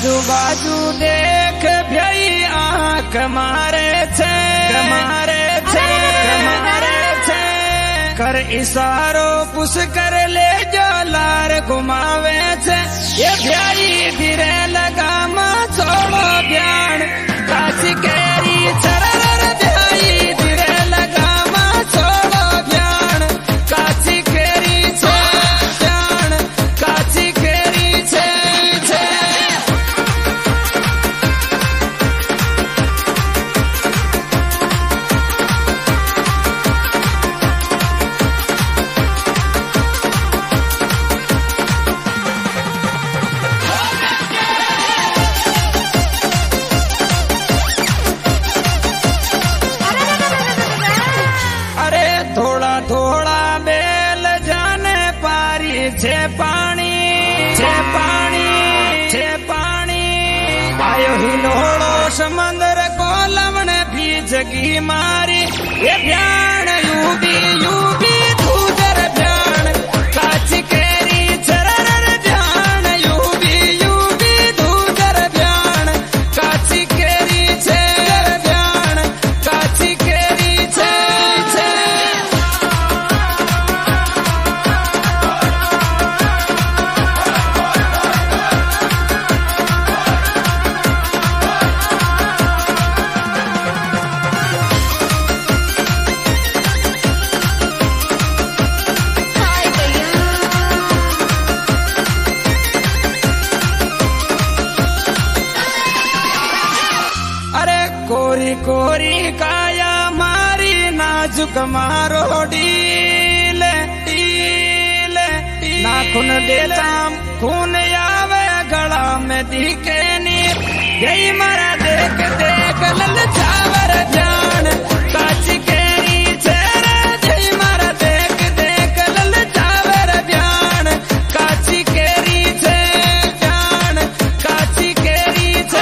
आजू बाजू देख भई आंख मारे छे कर इशारो पुश कर ले जो लार घुमावे छे ये भई धीरे लगाम छोड़ो ध्यान काची केरी चरर भई धीरे लगाम छोड़ो ध्यान काची केरी छे ध्यान काची केरी छे आयो हिलोड़ो समंदर को लवण भी जगी मारी ये ध्यान यूबी धूजर ध्यान काची केरी चरर ध्यान यूबी धूजर ध्यान काची केरी चर ध्यान काची केरी छे कोरी काया मारी नाजुक मारो डील नाखून देता खून आवे गला में दिखे नी यही मारा देख ललचावर ध्यान काची केरी चेहरा जय मारा देख ललचावर ध्यान काची केरी छे ध्यान काची केरी छे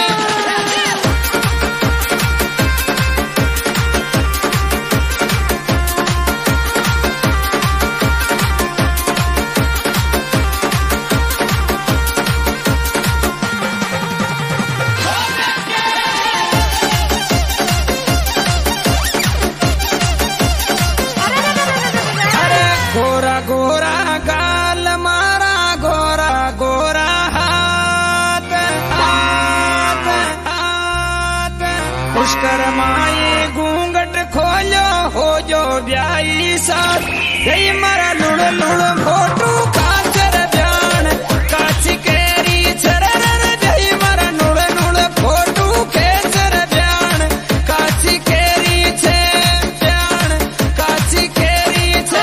गोरा गाल मारा गोरा हाथ पुष्कर माई घूंघट खोलो हो जो ब्याई साथ गई मारा लुड़ फोटू काचर ध्यान काची केरी चरर गई मारा लुड़ फोटू खेचर ध्यान काची केरी छे ध्यान काची केरी छे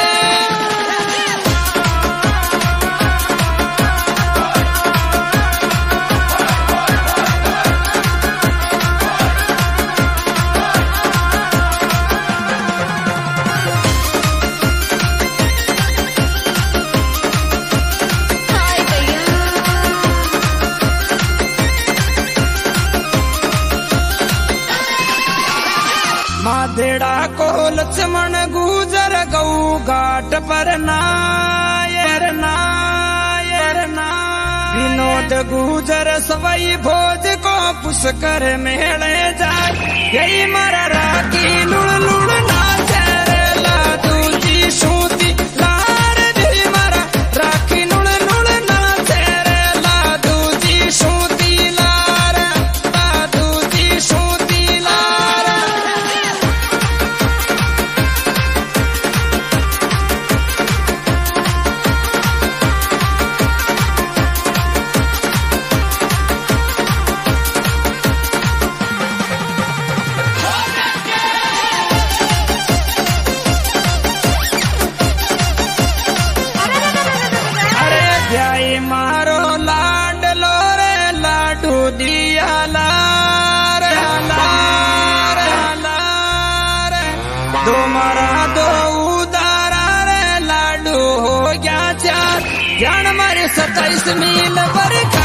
माधेड़ा को लक्ष्मण गुजर गऊ घाट पर नायर विनोद गुजर सवई भोज को पुष्कर मेले जाए यही मारा राखी लुड़ नाचे रे ला दूजी सूती लार दी मारा राखी लुड़ नाचे रे ला दूजी सूती लार ला दूजी सूती लार मारो लाडलो रे लाडू दिया लार दो मारा दो उदारा रे लाडू हो गया चार जान मारे 27 मील पर